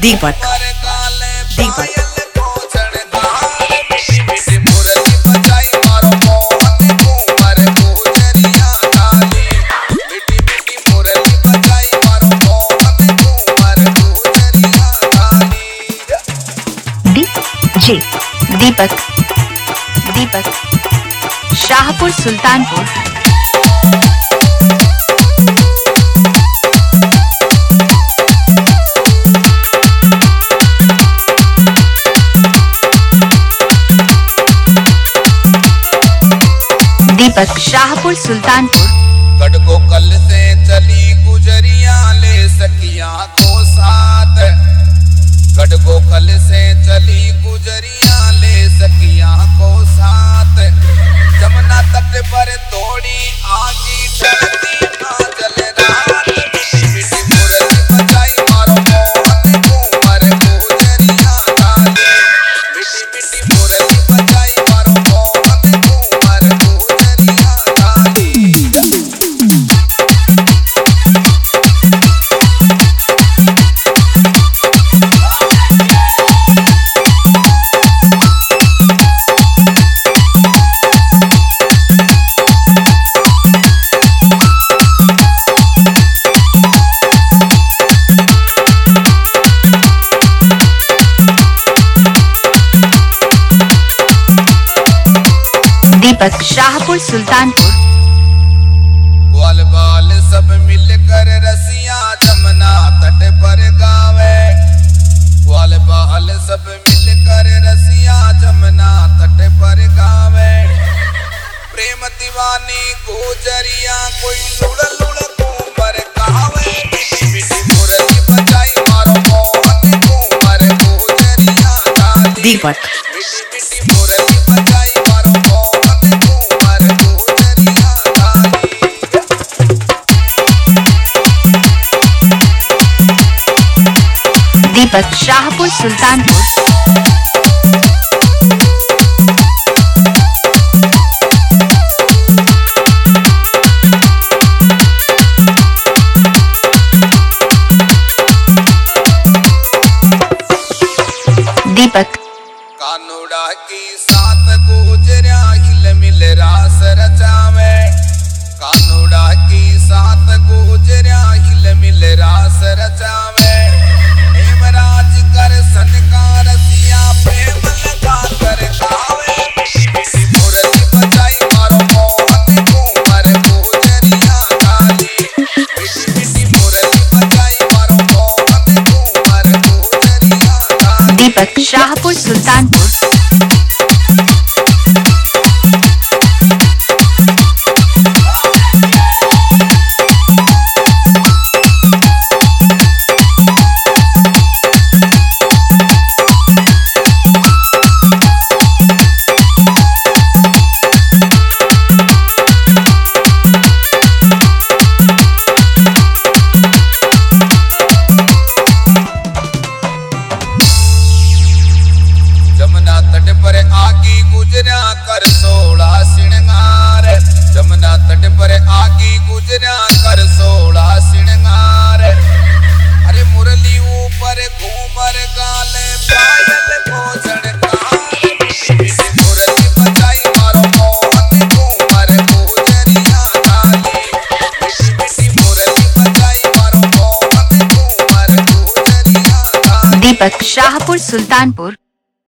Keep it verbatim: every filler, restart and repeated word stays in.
दीपक दीपक जी दीपक दीपक शाहपुर सुल्तानपुर। दीपक शाहपुर सुल्तानपुर। कटको कल से चली गुजरिया ले सकिया को साथ, कटको कल से चली गुजरिया ले सकिया को साथ, जमुना तट पर तोड़ी आगी चलती ना जल रात, मिठी मुरली बजाई मारो मोहन कुंवर गुजरिया गाली, मिठी मिठी मुरली बजाई मारो मोहन कुंवर गुजरिया गाली। दीपक शाहपुर सुल्तानपुर। ग्वाल बाल सब मिलकर रसिया जमुना तट पर गावे, ग्वाल बाल सब मिलकर रसिया जमुना तट पर गावे, प्रेम दीवानी गुजरिया कोई लुड़ लुड़ कुंवर गावे, मिठी मिठी मुरली बजाई मारो मोहन कुंवर गुजरिया गाली, दीपक मिठी मिठी मुरली बजाई मारो मोहन कुंवर गुजरिया गाली। दीपक शाहपुर सुल्तानपुर। दीपक कानूड़ा की साथ गुजरिया हिल मिल रास रचावे, कानूड़ा की साथ गुजरिया हिल मिल रास रचावे, हेमराज कर सनकार रसिया प्रेम लगा कर गावे, मिठी मुरली बजाई मारो मोहन कुंवर गुजरिया गाली, मिठी मिठी मुरली बजाई मारो मोहन कुंवर गुजरिया गाली। दीपक शाहपुर सुल्तानपुर। जमुना तट पर आगी गुजरा कर सोला सिणगार, जमुना तट पर आगी गुजरा कर सोला सिणगार, अरे मुरली ऊपर घूमर गाले पायल भोजन कार, मिठी मुरली बजाई मारो मोहन कुंवर गुजरिया गाली, मिठी मिठी मुरली बजाई मारो मोहन कुंवर गुजरिया गाली। दीपक शाहपुर सुल्तानपुर।